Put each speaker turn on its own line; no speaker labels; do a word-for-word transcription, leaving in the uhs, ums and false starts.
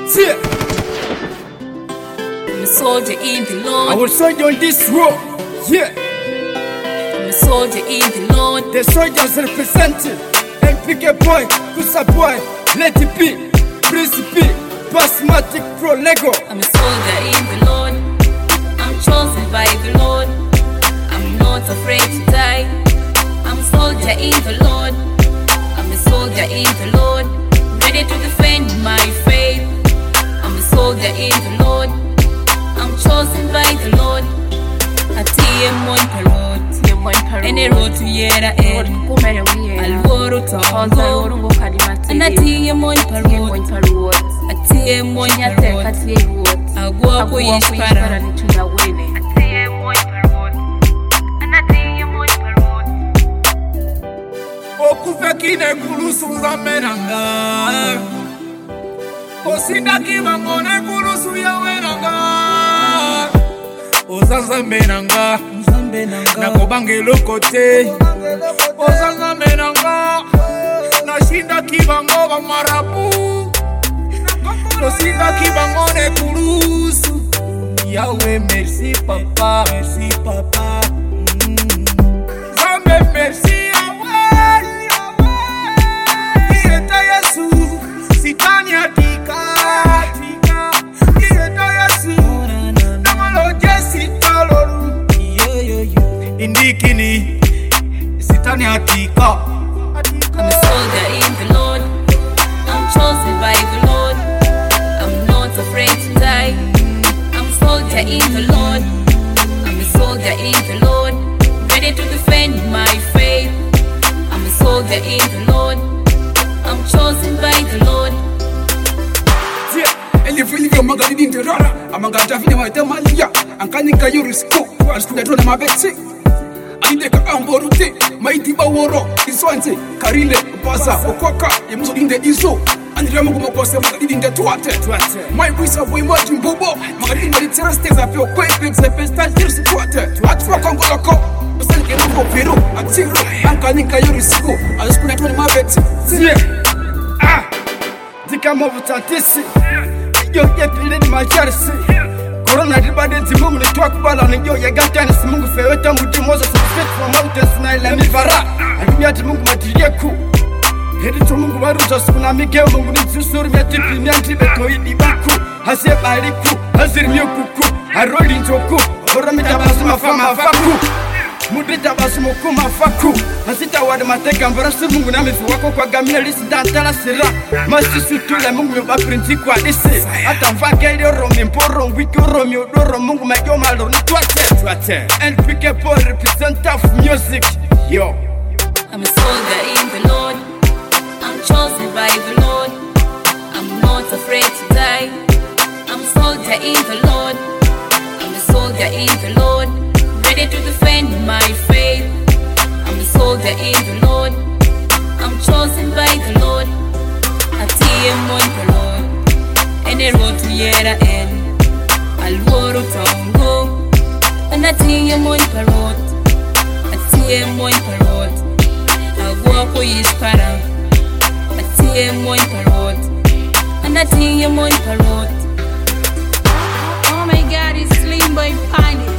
Yeah.
I'm a soldier in the Lord.
I will soldier on this road. Yeah.
I'm a soldier in the Lord.
The soldiers representing M P K boy, Kusa boy, Let It Be, Prince P, Basmatic Pro Lego.
I'm a soldier in the Lord. I'm chosen by the Lord. I'm not afraid to die. I'm a soldier in the Lord. I'm a soldier in the Lord, ready to defend my faith. I'm a soldier in the Lord. I'm chosen by the Lord. I T M one parod, and a road to Yera Ed, Alvoro Tongo, and I T M one parod, I T M one parod, I walk with each para.
Okufekine kulusu za menanga, Osindaki mangone kulusu ya wenanga, Ozaza menanga, Nakobangelo kote, Ozaza menanga, Nashinda kibango ba marabu, Osinda kibangone kulusu. Yahweh merci papa, merci papa, Zambe merci. Sitani atika, atika, Ieta Yesu, Namalo Jessica Loru, yo yo yo, Indikini, Sitani atika.
I'm a soldier in the Lord. I'm chosen by the Lord. I'm not afraid to die. I'm a soldier in the Lord. I'm a soldier in the Lord, ready to defend my faith. I'm a soldier in the Lord. I'm chosen by the Lord.
Yeah, and you feel your mother in the rara. I'm a gata fina my tamalia. I'm canning Kayurisco. I'm school at my betsy. I need a amborute. My tiba woro. This one say, Karile, Pasa, Okoka, Yamu in the Iso. And Ramuko Posta in the Twat. My voice of way much in Bobo. My in the terror stays up your quick lips. The best time here's the water. At Wakongoloko. Pero atiro ankanika yorisiko askuna toni mabeti sie ah dikamo butantisi yo yepile ni macharisi corona dibade timungu ni twakubala ni yo yagatana simungu feweta mutimoza subscribe from mountains na ile mivara akimya timungu matirieku hedi tumungu baruza sukuna mige mungu ni tsusuri myatipi myantibe toidi baku hasie baliku hasiri myukuku aroli njoku horamita basuma fama faku Mudita basumuku mafaku Hasita wade mateka mbarasi mungu na mifu wako kwa gamina lisi dantala sira Masi sutule mungu mba printi kwa lisi Hata mfake ili romi mporo wiki romi udoro mungu mayo malo ni twate N P K boy represent tough music Yo
I'm a soldier in the Lord. I'm chosen by the Lord. I'm not afraid to die. I'm a soldier in the Lord. I'm a soldier in the Lord, ready to defend my faith. I'm a soldier in the Lord. I'm chosen by the Lord. I T M one parod, and a road to Yera Ed, Alvoro Tongo, and I T M one parod, I T M one parod, I walk with his para, I T M one parod, and I T M one parod.
Oh my God, it's Slim Boy Panic.